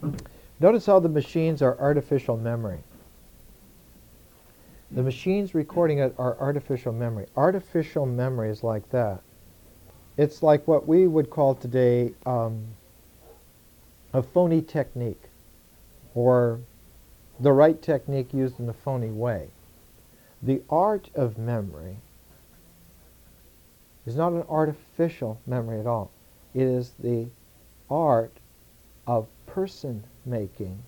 Notice how the machines are artificial memory. The machines recording it are artificial memory. Artificial memory is like that. It's like what we would call today a phony technique, or the right technique used in a phony way. The art of memory is not an artificial memory at all. It is the art of person making.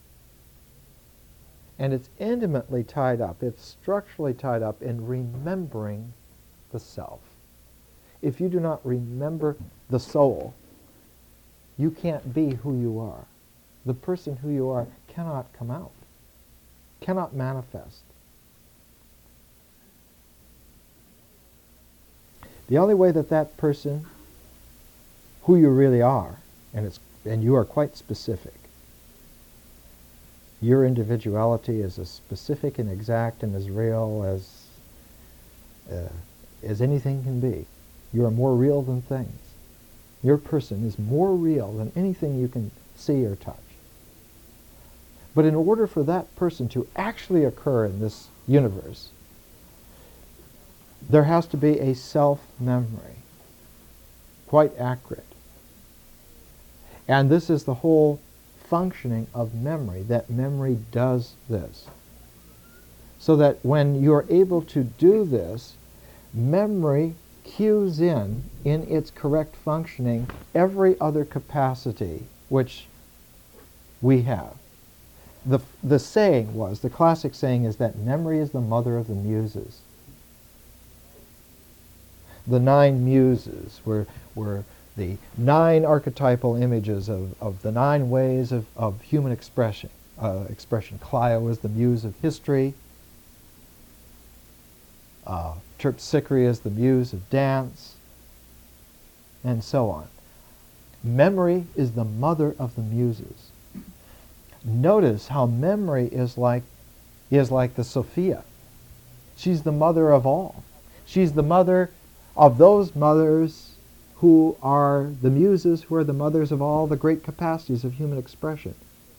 And it's intimately tied up, it's structurally tied up in remembering the self. If you do not remember the soul, you can't be who you are. The person who you are cannot come out, cannot manifest. The only way that that person, who you really are, and you are quite specific, your individuality is as specific and exact and as real as anything can be. You are more real than things. Your person is more real than anything you can see or touch. But in order for that person to actually occur in this universe, there has to be a self-memory, quite accurate. And this is the whole functioning of memory, that memory does this. So that when you're able to do this, memory cues in its correct functioning, every other capacity which we have. The saying was, the classic saying is that memory is the mother of the muses. The 9 muses were the 9 archetypal images of the 9 ways of human expression. Clio is the muse of history. Terpsichore is the muse of dance, and so on. Memory is the mother of the muses. Notice how memory is like the Sophia. She's the mother of all. She's the mother of those mothers who are the muses, who are the mothers of all the great capacities of human expression.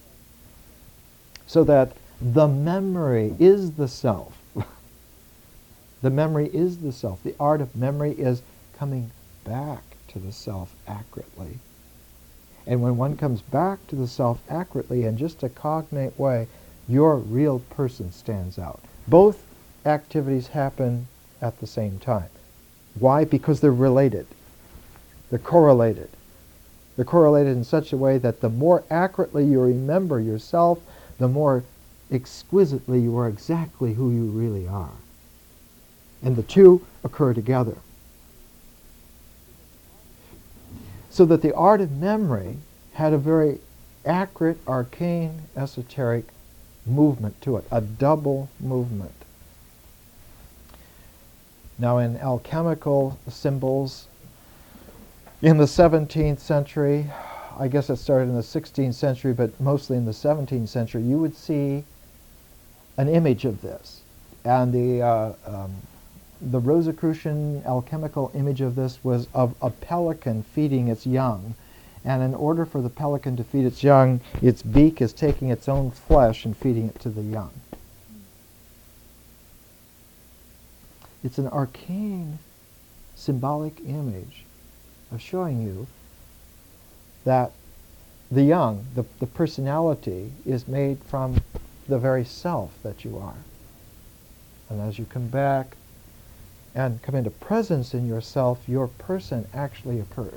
So that the memory is the self. The memory is the self. The art of memory is coming back to the self accurately. And when one comes back to the self accurately in just a cognate way, your real person stands out. Both activities happen at the same time. Why? Because they're related. They're correlated. They're correlated in such a way that the more accurately you remember yourself, the more exquisitely you are exactly who you really are. And the two occur together. So that the art of memory had a very accurate, arcane, esoteric movement to it, a double movement. Now in alchemical symbols, in the 17th century, I guess it started in the 16th century, but mostly in the 17th century, you would see an image of this. And the Rosicrucian alchemical image of this was of a pelican feeding its young. And in order for the pelican to feed its young, its beak is taking its own flesh and feeding it to the young. It's an arcane, symbolic image of showing you that the young, the personality, is made from the very self that you are. And as you come back and come into presence in yourself, your person actually occurs.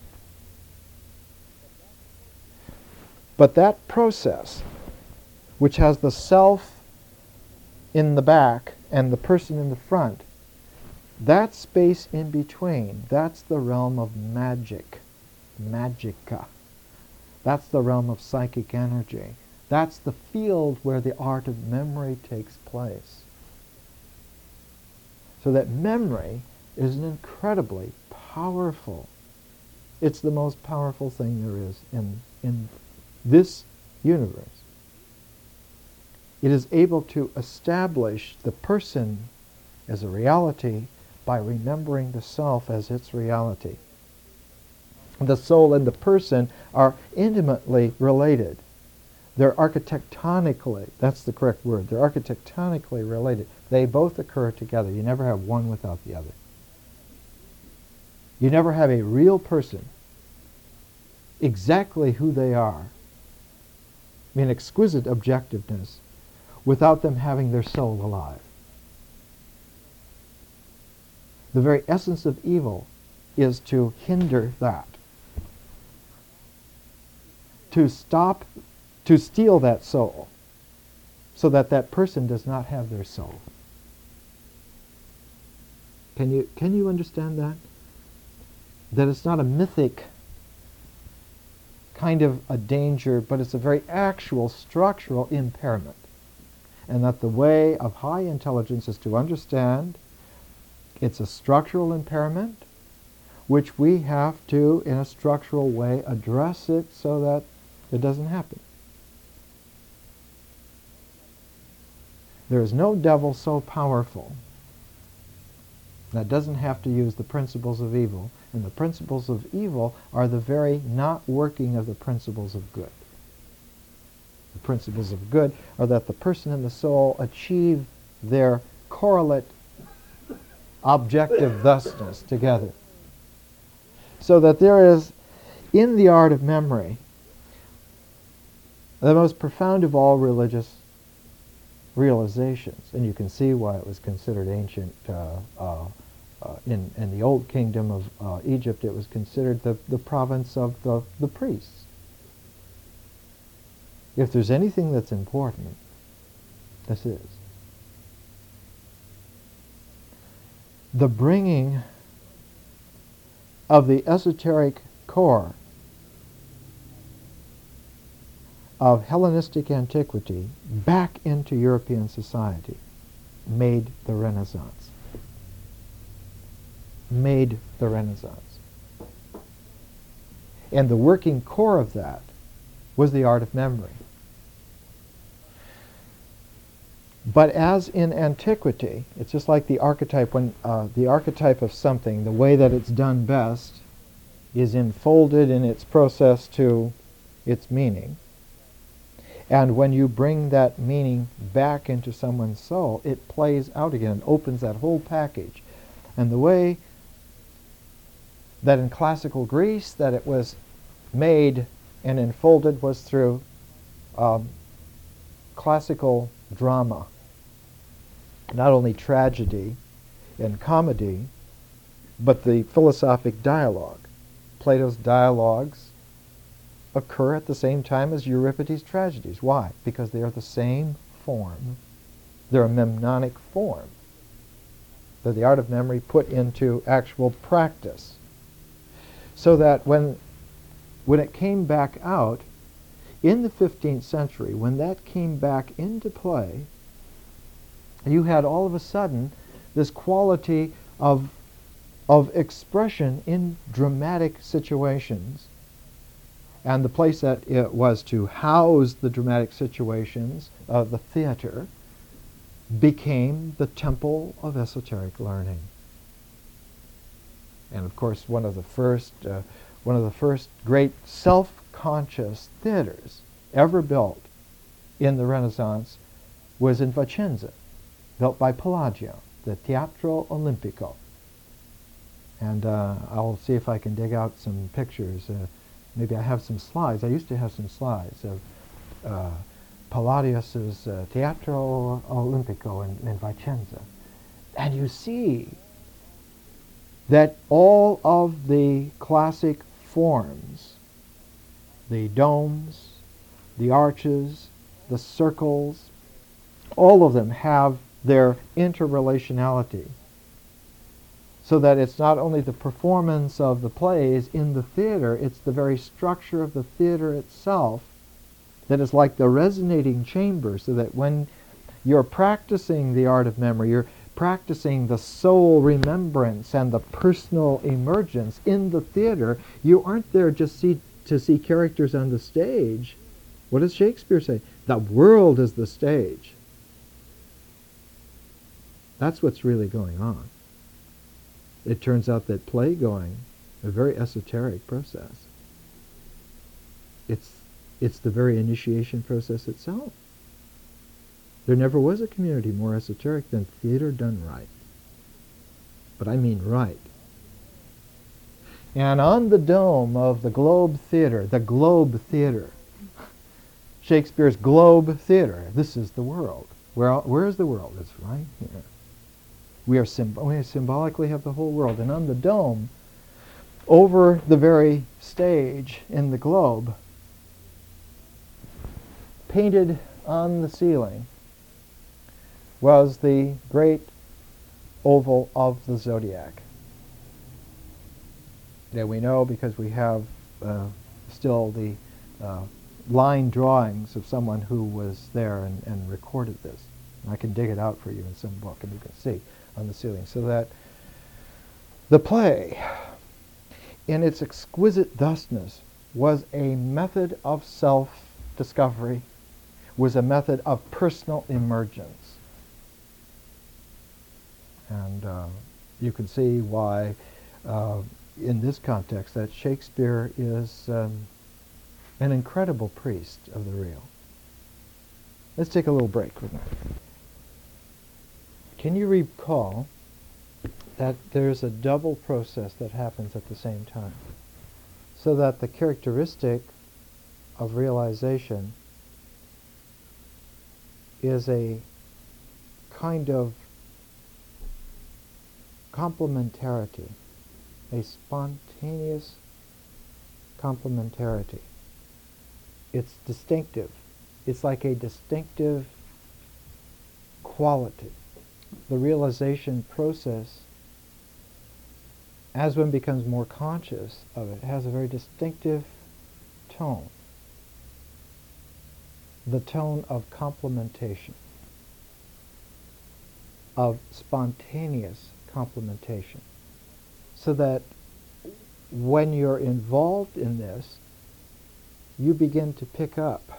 But that process, which has the self in the back and the person in the front, that space in between, that's the realm of magic, magica. That's the realm of psychic energy. That's the field where the art of memory takes place. So that memory is an incredibly powerful, it's the most powerful thing there is in this universe. It is able to establish the person as a reality by remembering the self as its reality. The soul and the person are intimately related. They're architectonically, that's the correct word, they're architectonically related. They both occur together. You never have one without the other. You never have a real person exactly who they are, in exquisite objectiveness, without them having their soul alive. The very essence of evil is to hinder that, to steal that soul, so that that person does not have their soul. Can you understand that? That it's not a mythic kind of a danger, but it's a very actual structural impairment. And that the way of high intelligence is to understand it's a structural impairment, which we have to, in a structural way, address it so that it doesn't happen. There is no devil so powerful that doesn't have to use the principles of evil, and the principles of evil are the very not working of the principles of good. The principles of good are that the person and the soul achieve their correlate objective thusness together. So that there is, in the art of memory, the most profound of all religious realizations, and you can see why it was considered ancient. In the old kingdom of Egypt, it was considered the province of the priests. If there's anything that's important, this is. The bringing of the esoteric core of Hellenistic antiquity back into European society made the Renaissance. Made the Renaissance. And the working core of that was the art of memory. But as in antiquity, it's just like the archetype, when the archetype of something, the way that it's done best, is enfolded in its process to its meaning. And when you bring that meaning back into someone's soul, it plays out again, opens that whole package. And the way that in classical Greece that it was made and enfolded was through classical drama. Not only tragedy and comedy, but the philosophic dialogue. Plato's dialogues occur at the same time as Euripides' tragedies. Why? Because they are the same form. They're a mnemonic form. They're the art of memory put into actual practice. So that when it came back out, in the 15th century, when that came back into play, you had all of a sudden this quality of expression in dramatic situations. And the place that it was to house the dramatic situations, the theater, became the temple of esoteric learning. And of course, one of the first great self-conscious theaters ever built in the Renaissance was in Vicenza, built by Palladio, the Teatro Olimpico. And I'll see if I can dig out some pictures. Maybe I have some slides. I used to have some slides of Palladius's Teatro Olimpico in Vicenza. And you see that all of the classic forms, the domes, the arches, the circles, all of them have their interrelationality. So that it's not only the performance of the plays in the theater, it's the very structure of the theater itself that is like the resonating chamber, so that when you're practicing the art of memory, you're practicing the soul remembrance and the personal emergence in the theater. You aren't there just to see characters on the stage. What does Shakespeare say? The world is the stage. That's what's really going on. It turns out that play-going, a very esoteric process, it's It's the very initiation process itself. There never was a community more esoteric than theater done right. But I mean right. And on the dome of the Globe Theater, Shakespeare's Globe Theater, this is the world. Where is the world? It's right here. We symbolically have the whole world. And on the dome, over the very stage in the globe, painted on the ceiling, was the great oval of the zodiac. That we know because we have still the line drawings of someone who was there and recorded this. And I can dig it out for you in some book, and you can see on the ceiling. So that the play, in its exquisite thusness, was a method of self-discovery, was a method of personal emergence. And you can see why, in this context, that Shakespeare is an incredible priest of the real. Let's take a little break with that. Can you recall that there's a double process that happens at the same time? So that the characteristic of realization is a kind of complementarity, a spontaneous complementarity. It's distinctive. It's like a distinctive quality. The realization process, as one becomes more conscious of it, has a very distinctive tone. The tone of complementation, of spontaneous complementation. So that when you're involved in this, you begin to pick up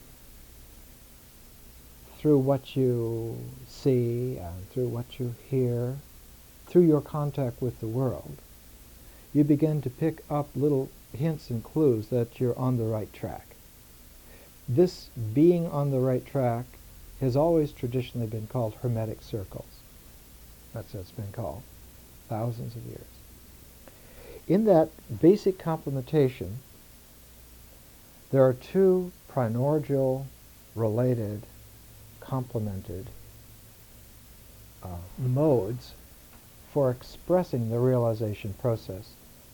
through what you see and through what you hear, through your contact with the world, you begin to pick up little hints and clues that you're on the right track. This being on the right track has always traditionally been called hermetic circles. That's what it's been called, thousands of years. In that basic complementation, there are two primordial, related, complemented modes for expressing the realization process.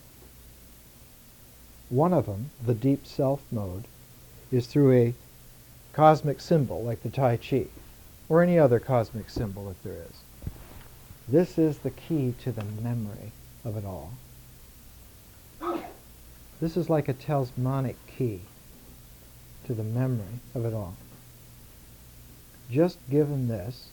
One of them, the deep self mode, is through a cosmic symbol like the Tai Chi, or any other cosmic symbol if there is. This is the key to the memory of it all. This is like a talismanic key to the memory of it all. Just given this,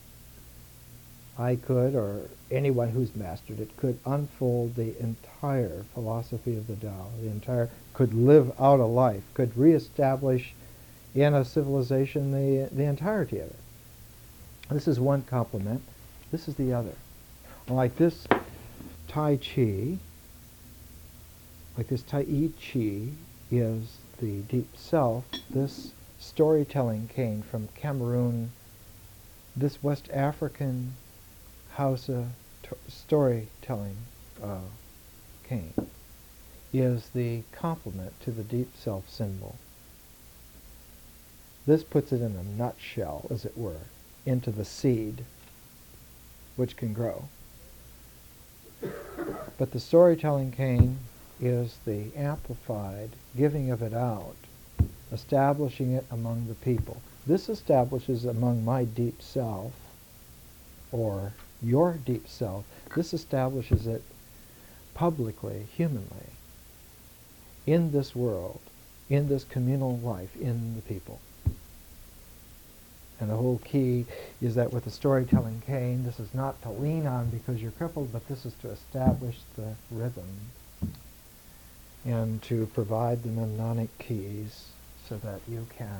I could, or anyone who's mastered it, could unfold the entire philosophy of the Tao, could live out a life, could reestablish in a civilization the entirety of it. This is one complement. This is the other. Like this Tai Chi, like this Tai Chi is the deep self. This storytelling cane from Cameroon, this West African Hausa storytelling cane is the complement to the deep self symbol. This puts it in a nutshell, as it were, into the seed which can grow. But the storytelling cane is the amplified giving of it out, establishing it among the people. This establishes among my deep self, or your deep self, this establishes it publicly, humanly, in this world, in this communal life, in the people. And the whole key is that with the storytelling cane, this is not to lean on because you're crippled, but this is to establish the rhythm and to provide the mnemonic keys so that you can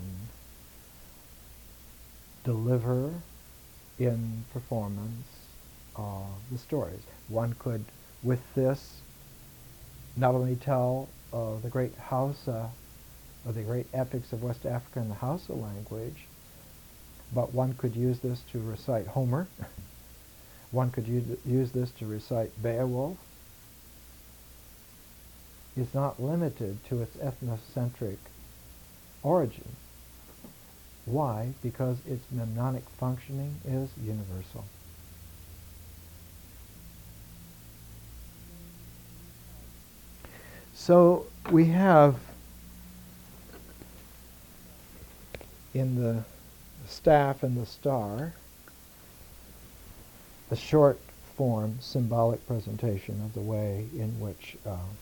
deliver in performance the stories. One could, with this, not only tell the great Hausa or the great epics of West Africa in the Hausa language, but one could use this to recite Homer. One could use this to recite Beowulf. It's not limited to its ethnocentric origin. Why? Because its mnemonic functioning is universal. So we have in the staff and the star a short form symbolic presentation of the way in which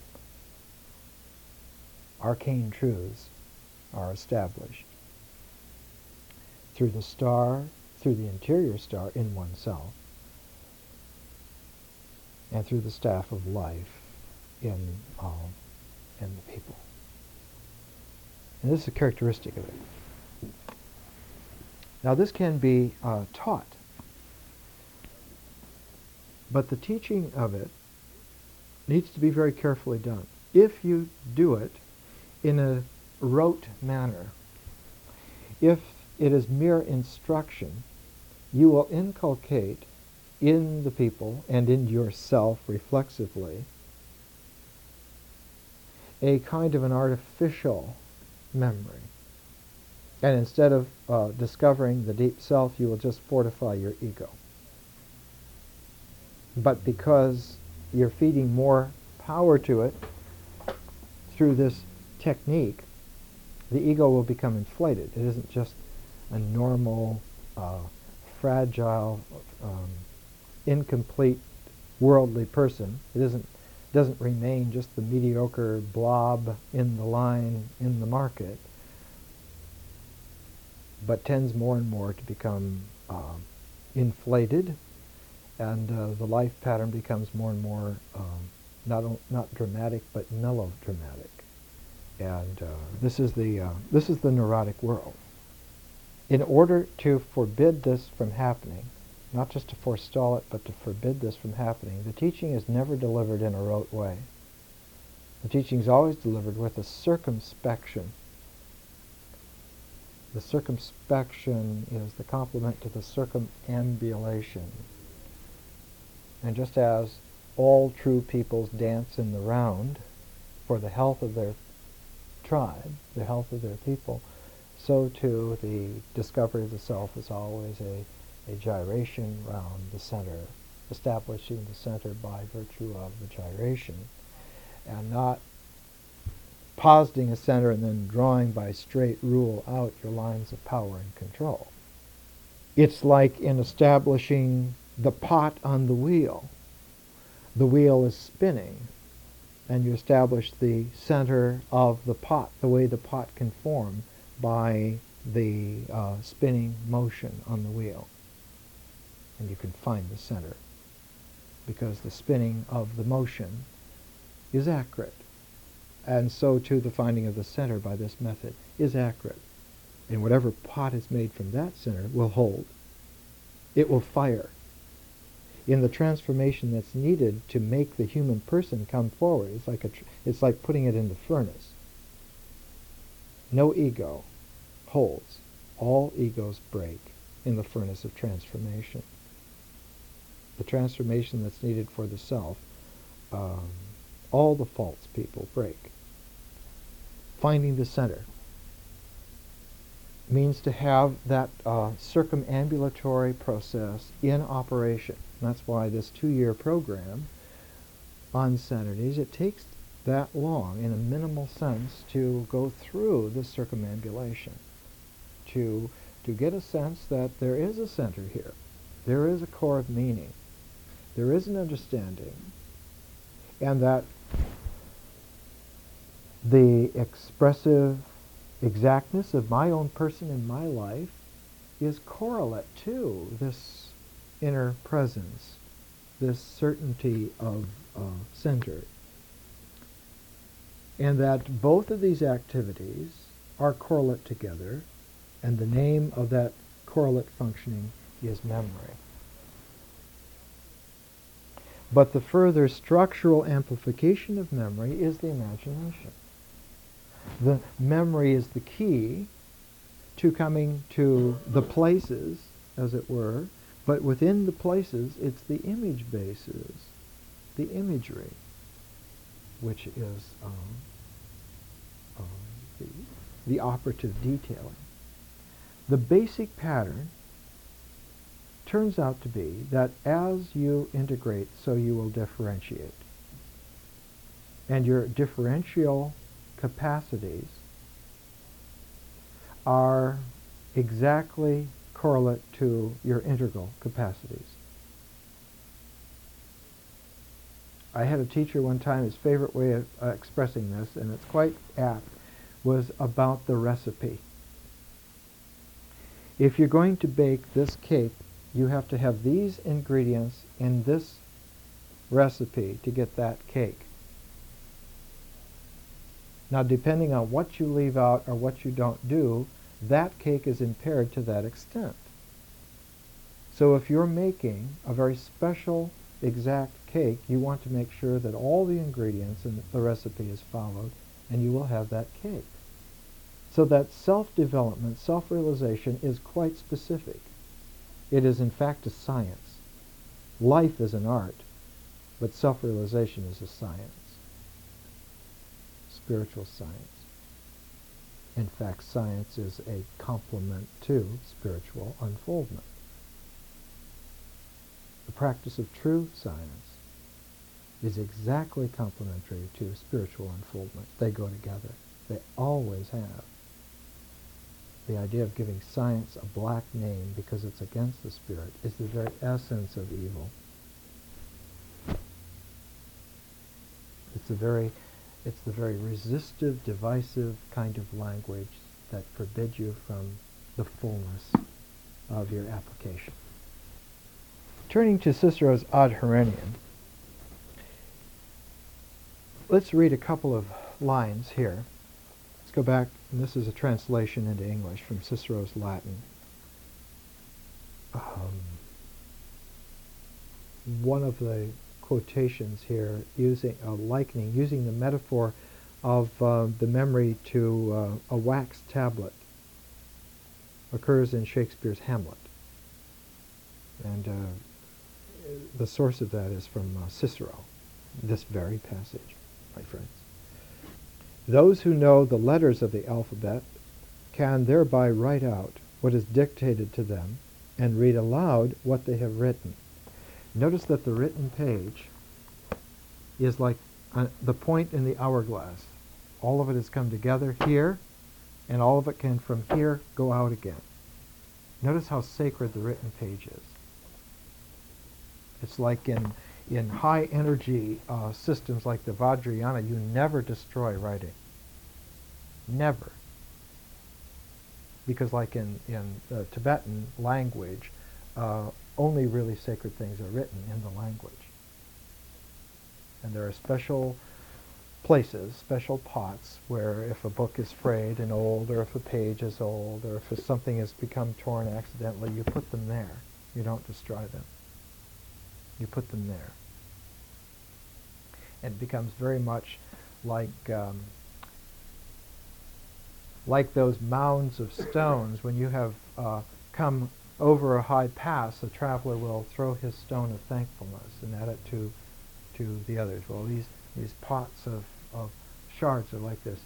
arcane truths are established through the star, through the interior star in oneself, and through the staff of life in the people. And this is a characteristic of it. Now this can be taught, but the teaching of it needs to be very carefully done. If you do it in a rote manner, if it is mere instruction, you will inculcate in the people and in yourself reflexively a kind of an artificial memory. And instead of discovering the deep self, you will just fortify your ego. But because you're feeding more power to it through this technique, the ego will become inflated. It isn't just a normal, fragile, incomplete, worldly person. It doesn't remain just the mediocre blob in the line in the market, but tends more and more to become inflated, and the life pattern becomes more and more not dramatic but melodramatic. And this is the neurotic world. In order to forbid this from happening, not just to forestall it, but to forbid this from happening, the teaching is never delivered in a rote way. The teaching is always delivered with a circumspection. The circumspection is the complement to the circumambulation. And just as all true peoples dance in the round for the health of their tribe, the health of their people, so too the discovery of the self is always a gyration round the center, establishing the center by virtue of the gyration, and not positing a center and then drawing by straight rule out your lines of power and control. It's like in establishing the pot on the wheel. The wheel is spinning, and you establish the center of the pot, the way the pot can form, by the spinning motion on the wheel. And you can find the center, because the spinning of the motion is accurate. And so too the finding of the center by this method is accurate. And whatever pot is made from that center will hold. It will fire. In the transformation that's needed to make the human person come forward, it's like putting it in the furnace. No ego holds. All egos break in the furnace of transformation. The transformation that's needed for the self, all the false people break. Finding the center means to have that circumambulatory process in operation. And that's why this 2-year program on Saturdays, it takes that long, in a minimal sense, to go through the circumambulation, to get a sense that there is a center here. There is a core of meaning. There is an understanding. And that the expressive exactness of my own person in my life is correlate to this inner presence, this certainty of center. And that both of these activities are correlate together, and the name of that correlate functioning is memory. But the further structural amplification of memory is the imagination. The memory is the key to coming to the places, as it were, but within the places, it's the image bases, the imagery, which is the operative detailing. The basic pattern turns out to be that as you integrate, so you will differentiate. And your differential capacities are exactly correlate to your integral capacities. I had a teacher one time, his favorite way of expressing this, and it's quite apt, was about the recipe. If you're going to bake this cake, you have to have these ingredients in this recipe to get that cake. Now, depending on what you leave out or what you don't do, that cake is impaired to that extent. So if you're making a very special, exact cake, you want to make sure that all the ingredients in the recipe is followed, and you will have that cake. So that self-development, self-realization is quite specific. It is in fact a science. Life is an art, but self-realization is a science. Spiritual science. In fact, science is a complement to spiritual unfoldment. The practice of true science is exactly complementary to spiritual unfoldment. They go together. They always have. The idea of giving science a black name because it's against the spirit is the very essence of evil. It's the very resistive, divisive kind of language that forbids you from the fullness of your application. Turning to Cicero's Ad Herennium, let's read a couple of lines here. Let's go back, and this is a translation into English from Cicero's Latin. One of the quotations here using the metaphor of the memory to a wax tablet occurs in Shakespeare's Hamlet. And the source of that is from Cicero, this very passage, my friends. Those who know the letters of the alphabet can thereby write out what is dictated to them and read aloud what they have written. Notice that the written page is like the point in the hourglass. All of it has come together here, and all of it can from here go out again. Notice how sacred the written page is. It's like in high energy systems like the Vajrayana, you never destroy writing. Never. Because like in the Tibetan language, only really sacred things are written in the language. And there are special places, special pots, where if a book is frayed and old, or if a page is old, or if something has become torn accidentally, you put them there. You don't destroy them. You put them there. And it becomes very much like those mounds of stones. When you have come over a high pass, a traveler will throw his stone of thankfulness and add it to the others. Well, these pots of shards are like this.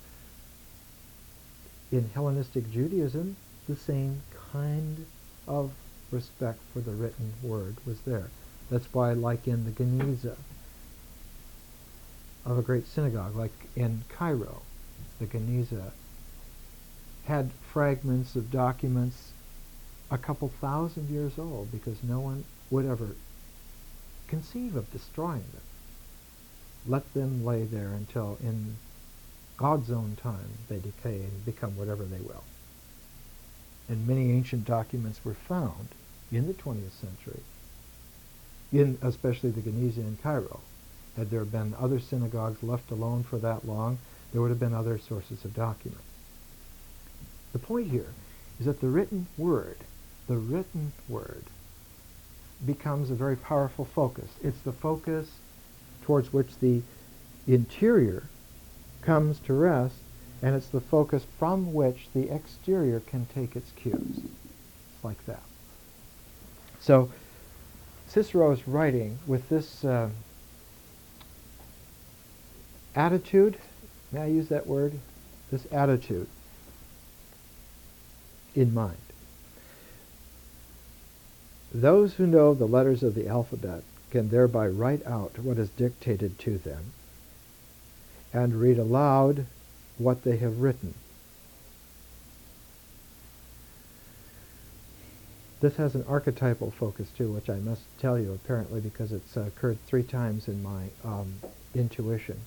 In Hellenistic Judaism, the same kind of respect for the written word was there. That's why, like in the Geniza of a great synagogue, like in Cairo, the Geniza had fragments of documents a couple thousand years old because no one would ever conceive of destroying them. Let them lay there until in God's own time they decay and become whatever they will. And many ancient documents were found in the 20th century, in especially the Geniza in Cairo. Had there been other synagogues left alone for that long, there would have been other sources of documents. The point here is that the written word becomes a very powerful focus. It's the focus towards which the interior comes to rest And it's the focus from which the exterior can take its cues. It's like that. So Cicero is writing with this attitude, may I use that word? This attitude in mind. Those who know the letters of the alphabet can thereby write out what is dictated to them and read aloud what they have written. This has an archetypal focus too, which I must tell you apparently because it's occurred 3 times in my intuition.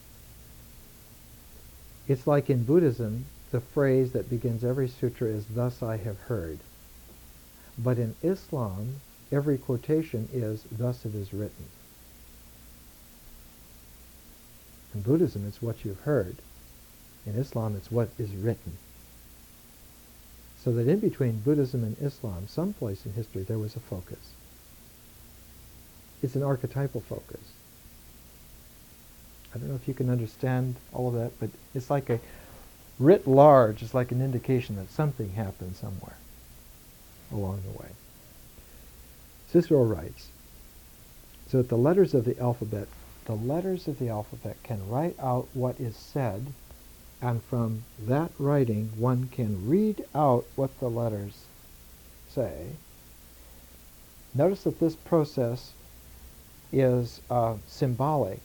It's like in Buddhism, the phrase that begins every sutra is, "Thus I have heard." But in Islam, every quotation is, "Thus it is written." In Buddhism, it's what you've heard. In Islam, it's what is written. So that in between Buddhism and Islam, someplace in history, there was a focus. It's an archetypal focus. I don't know if you can understand all of that, but it's like a, writ large, it's like an indication that something happened somewhere along the way. Cicero writes, so that the letters of the alphabet can write out what is said, and from that writing one can read out what the letters say. Notice that this process is symbolic.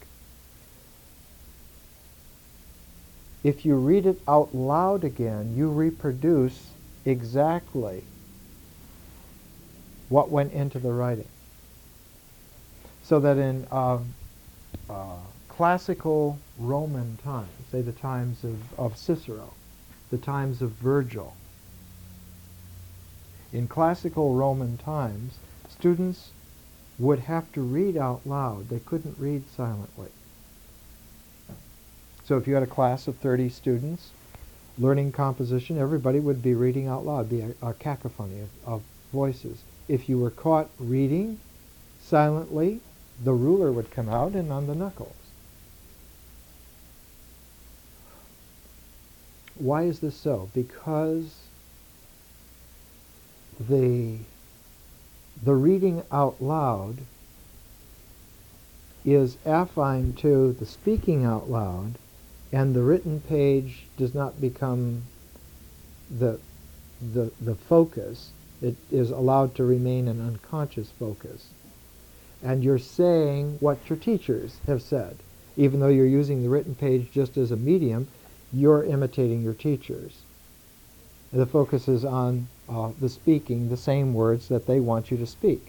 If you read it out loud again, you reproduce exactly what went into the writing. So that in classical Roman times, say the times of Cicero, the times of Virgil, in classical Roman times, students would have to read out loud. They couldn't read silently. So if you had a class of 30 students learning composition, everybody would be reading out loud, be a cacophony of voices. If you were caught reading silently, the ruler would come out and on the knuckles. Why is this so? Because the reading out loud is affine to the speaking out loud, and the written page does not become the focus. It is allowed to remain an unconscious focus. And you're saying what your teachers have said. Even though you're using the written page just as a medium, you're imitating your teachers. And the focus is on the speaking, the same words that they want you to speak.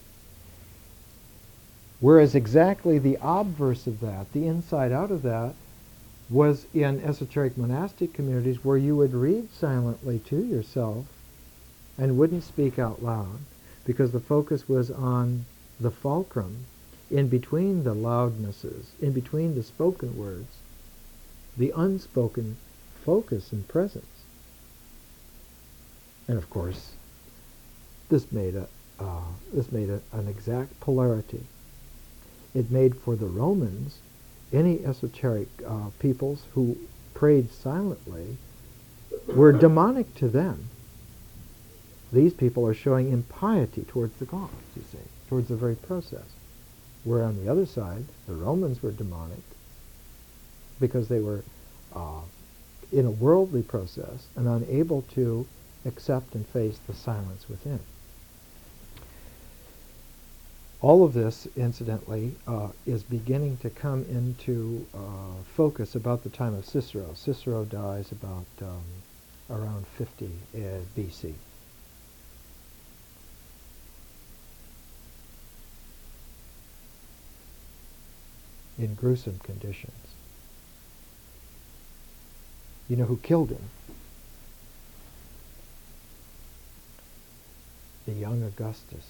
Whereas exactly the obverse of that, the inside out of that, was in esoteric monastic communities where you would read silently to yourself and wouldn't speak out loud because the focus was on the fulcrum in between the loudnesses, in between the spoken words, the unspoken focus and presence. And of course, this made an exact polarity. It made for the Romans, any esoteric peoples who prayed silently were demonic to them. These people are showing impiety towards the gods, you see, towards the very process. Where on the other side, the Romans were demonic because they were in a worldly process and unable to accept and face the silence within. All of this, incidentally, is beginning to come into focus about the time of Cicero. Cicero dies about around 50 BC. In gruesome conditions. You know who killed him? The young Augustus.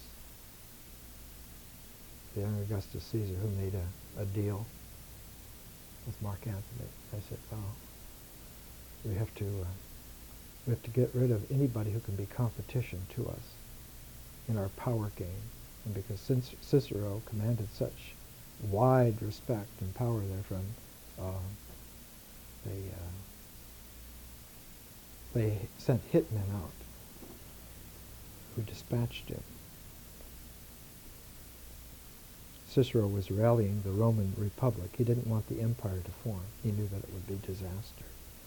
The young Augustus Caesar, who made a deal with Mark Antony. I said, "Oh, we have to get rid of anybody who can be competition to us in our power game." And because since Cicero commanded such wide respect and power therefrom, they sent hitmen out who dispatched him. Cicero was rallying the Roman Republic. He didn't want the empire to form. He knew that it would be disaster.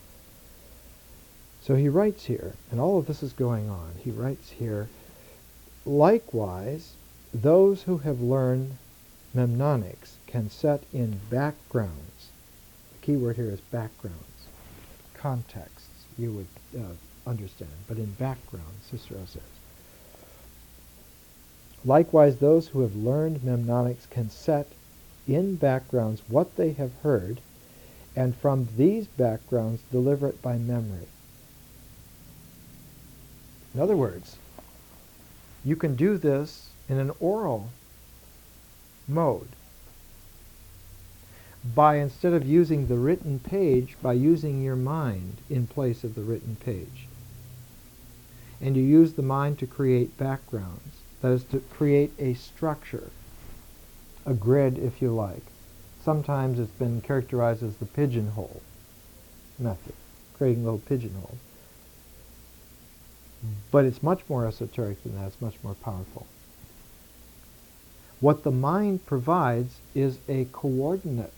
So he writes here, and all of this is going on. He writes here, likewise, those who have learned mnemonics can set in backgrounds. The key word here is backgrounds. Contexts, you would understand, but in background, Cicero says. Likewise, those who have learned mnemonics can set in backgrounds what they have heard, and from these backgrounds deliver it by memory. In other words, you can do this in an oral mode by, instead of using the written page, by using your mind in place of the written page. And you use the mind to create backgrounds. That is, to create a structure, a grid, if you like. Sometimes it's been characterized as the pigeonhole method, creating little pigeonholes. But it's much more esoteric than that. It's much more powerful. What the mind provides is a coordinate,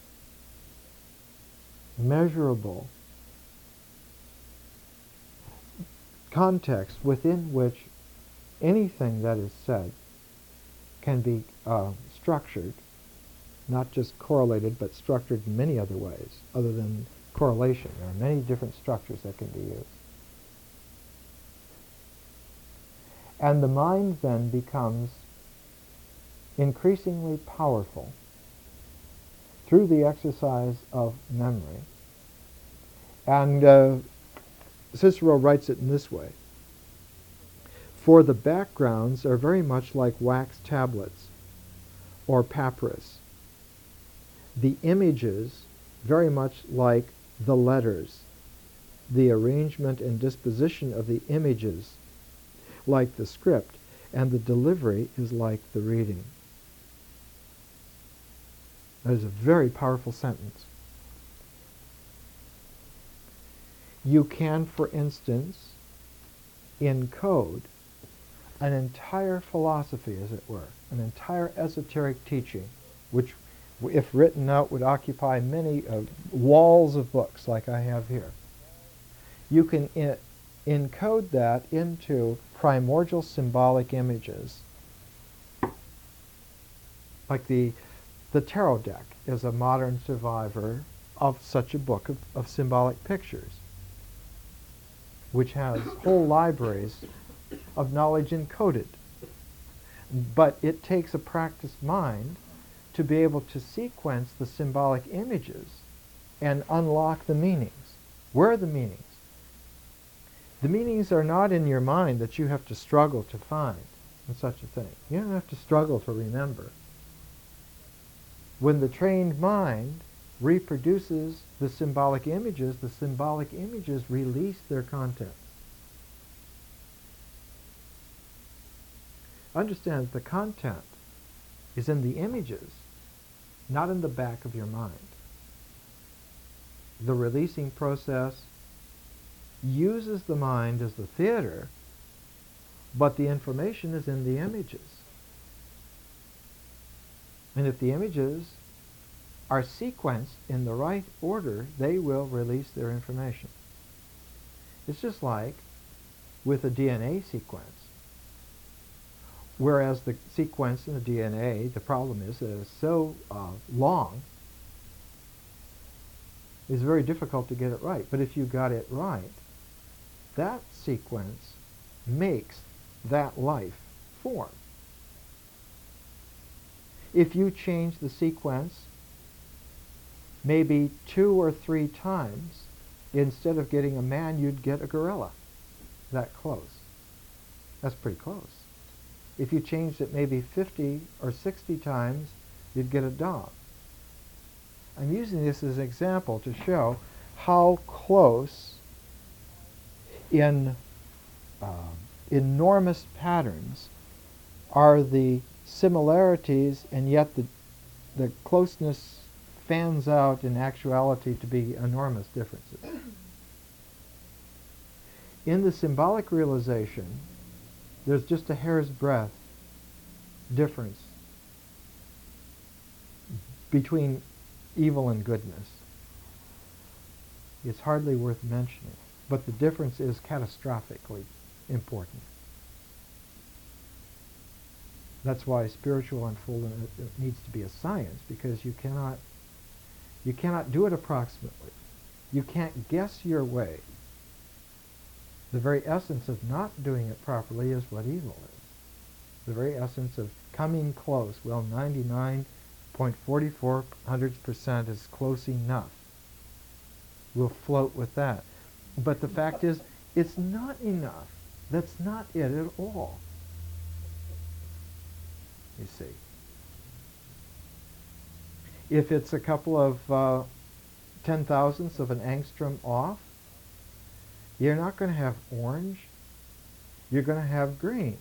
measurable context within which anything that is said can be structured, not just correlated, but structured in many other ways, other than correlation. There are many different structures that can be used. And the mind then becomes increasingly powerful through the exercise of memory. And Cicero writes it in this way. For the backgrounds are very much like wax tablets or papyrus. The images very much like the letters. The arrangement and disposition of the images like the script, and the delivery is like the reading. That is a very powerful sentence. You can, for instance, encode an entire philosophy, as it were, an entire esoteric teaching, which, if written out, would occupy many walls of books like I have here. You can encode that into primordial symbolic images. Like the tarot deck is a modern survivor of such a book of symbolic pictures, which has whole libraries of knowledge encoded. But it takes a practiced mind to be able to sequence the symbolic images and unlock the meanings. Where are the meanings? The meanings are not in your mind that you have to struggle to find in such a thing. You don't have to struggle to remember. When the trained mind reproduces the symbolic images release their contents. Understand that the content is in the images, not in the back of your mind. The releasing process uses the mind as the theater, but the information is in the images. And if the images are sequenced in the right order, they will release their information. It's just like with a DNA sequence. Whereas the sequence in the DNA, the problem is that it's so long, it's very difficult to get it right. But if you got it right, that sequence makes that life form. If you change the sequence maybe 2 or 3 times, instead of getting a man, you'd get a gorilla. That close. That's pretty close. If you changed it maybe 50 or 60 times, you'd get a dog. I'm using this as an example to show how close in enormous patterns are the similarities, and yet the closeness fans out in actuality to be enormous differences. In the symbolic realization, there's just a hair's breadth difference between evil and goodness. It's hardly worth mentioning, but the difference is catastrophically important. That's why spiritual unfoldment needs to be a science, because you cannot do it approximately. You can't guess your way. The very essence of not doing it properly is what evil is. The very essence of coming close, well, 99.44% is close enough. We'll float with that. But the fact is, it's not enough. That's not it at all. You see. If it's a couple of 10,000ths of an angstrom off, you're not going to have orange. You're going to have green.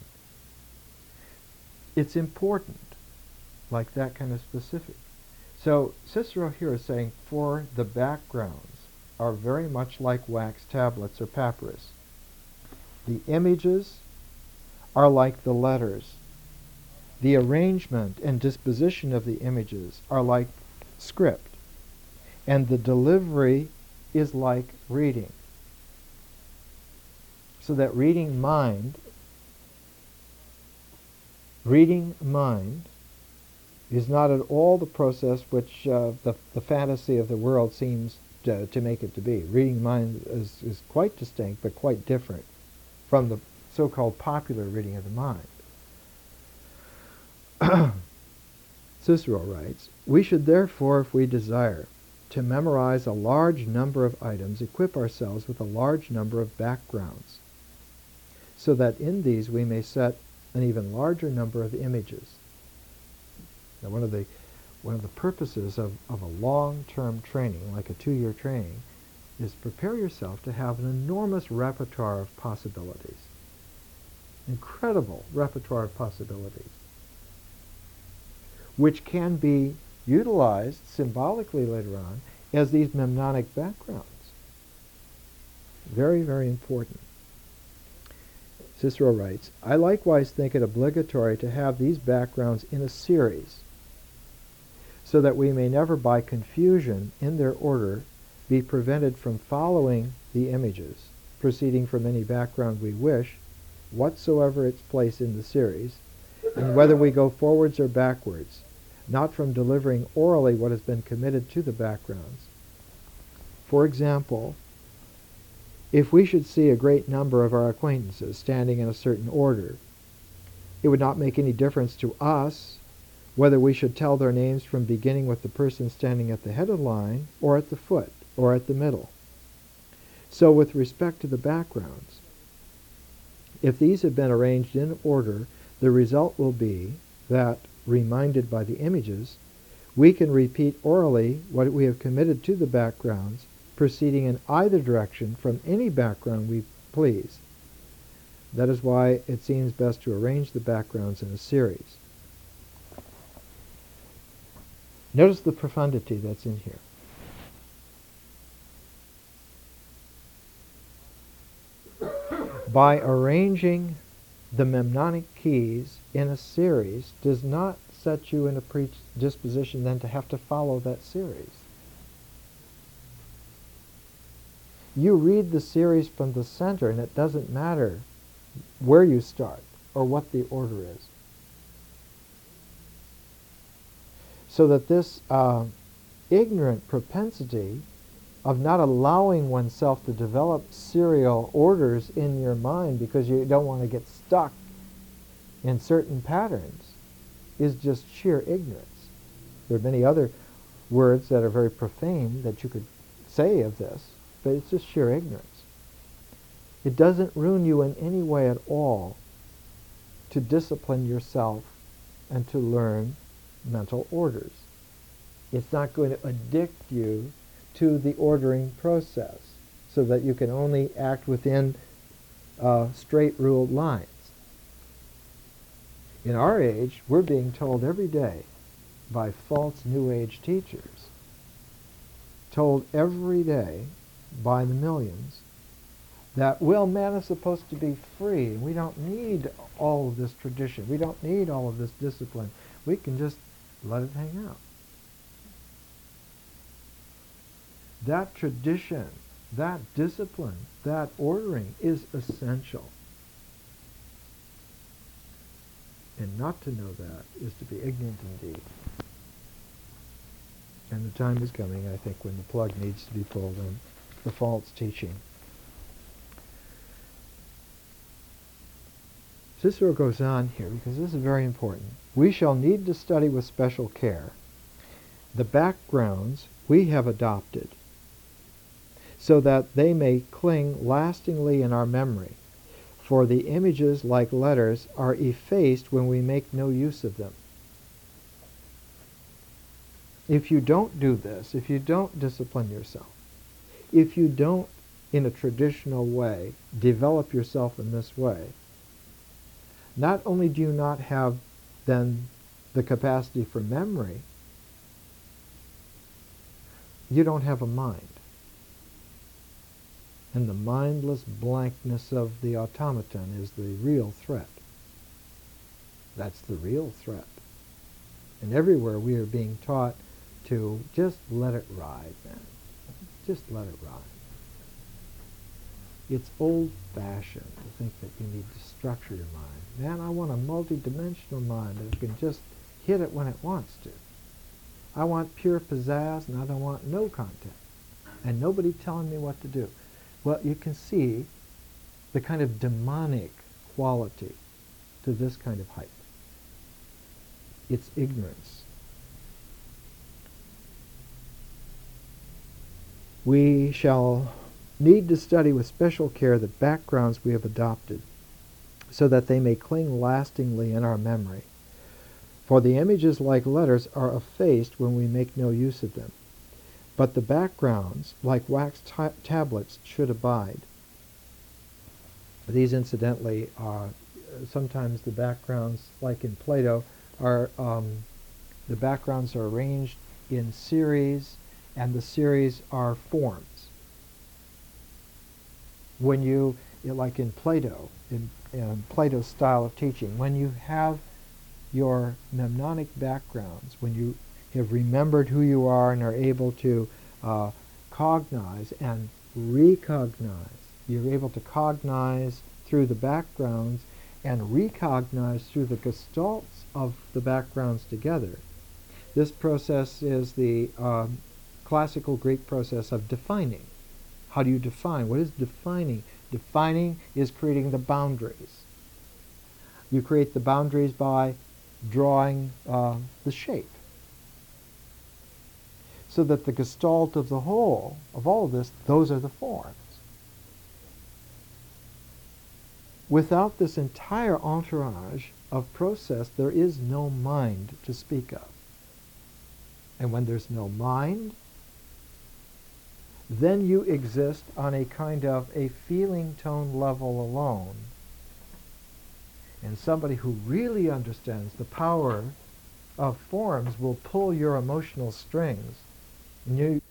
It's important, like that kind of specific. So Cicero here is saying, for the backgrounds are very much like wax tablets or papyrus. The images are like the letters. The arrangement and disposition of the images are like script. And the delivery is like reading. So that reading mind is not at all the process which the fantasy of the world seems to make it to be. Reading mind is quite distinct, but quite different from the so-called popular reading of the mind. Cicero writes, "We should therefore, if we desire to memorize a large number of items, equip ourselves with a large number of backgrounds, so that in these we may set an even larger number of images." Now, one of the purposes of a long-term training, like a 2-year training, is prepare yourself to have an enormous repertoire of possibilities. Incredible repertoire of possibilities, which can be utilized symbolically later on as these mnemonic backgrounds. Very, very important. Cicero writes, "I likewise think it obligatory to have these backgrounds in a series, so that we may never by confusion in their order be prevented from following the images, proceeding from any background we wish, whatsoever its place in the series, and whether we go forwards or backwards, not from delivering orally what has been committed to the backgrounds. For example, if we should see a great number of our acquaintances standing in a certain order, it would not make any difference to us whether we should tell their names from beginning with the person standing at the head of the line, or at the foot, or at the middle. So with respect to the backgrounds, if these have been arranged in order, the result will be that, reminded by the images, we can repeat orally what we have committed to the backgrounds, proceeding in either direction from any background we please. That is why it seems best to arrange the backgrounds in a series." Notice the profundity that's in here. By arranging the mnemonic keys in a series does not set you in a predisposition then to have to follow that series. You read the series from the center, and it doesn't matter where you start or what the order is. So that this ignorant propensity of not allowing oneself to develop serial orders in your mind because you don't want to get stuck in certain patterns is just sheer ignorance. There are many other words that are very profane that you could say of this, but it's just sheer ignorance. It doesn't ruin you in any way at all to discipline yourself and to learn mental orders. It's not going to addict you to the ordering process so that you can only act within straight ruled lines. In our age, we're being told every day by false New Age teachers, told every day by the millions, That, well, man is supposed to be free. We don't need all of this tradition. We don't need all of this discipline. We can just let it hang out. That tradition, that discipline, that ordering is essential. And not to know that is to be ignorant indeed. And the time is coming, I think, when the plug needs to be pulled on the false teaching. Cicero goes on here, because this is very important. We shall need to study with special care the backgrounds we have adopted, so that they may cling lastingly in our memory. For the images, like letters, are effaced when we make no use of them. If you don't do this, if you don't discipline yourself, if you don't, in a traditional way, develop yourself in this way, not only do you not have then the capacity for memory, you don't have a mind. And the mindless blankness of the automaton is the real threat. That's the real threat. And everywhere we are being taught to just let it ride, man. Just let it ride. It's old-fashioned to think that you need to structure your mind. Man, I want a multi-dimensional mind that can just hit it when it wants to. I want pure pizzazz, and I don't want no content. And nobody telling me what to do. Well, you can see the kind of demonic quality to this kind of hype. It's ignorance. We shall need to study with special care the backgrounds we have adopted, so that they may cling lastingly in our memory. For the images, like letters, are effaced when we make no use of them. But the backgrounds, like wax tablets, should abide. These, incidentally, are sometimes the backgrounds, like in Plato, are the backgrounds are arranged in series, and the series are forms. When you, like in Plato, in Plato's style of teaching, when you have your mnemonic backgrounds, when you have remembered who you are and are able to cognize and recognize, you're able to cognize through the backgrounds and recognize through the gestalts of the backgrounds together. This process is the classical Greek process of defining. How do you define? What is defining? Defining is creating the boundaries. You create the boundaries by drawing the shape, so that the gestalt of the whole, of all of this, those are the forms. Without this entire entourage of process, there is no mind to speak of. And when there's no mind, then you exist on a kind of a feeling tone level alone. And somebody who really understands the power of forms will pull your emotional strings, and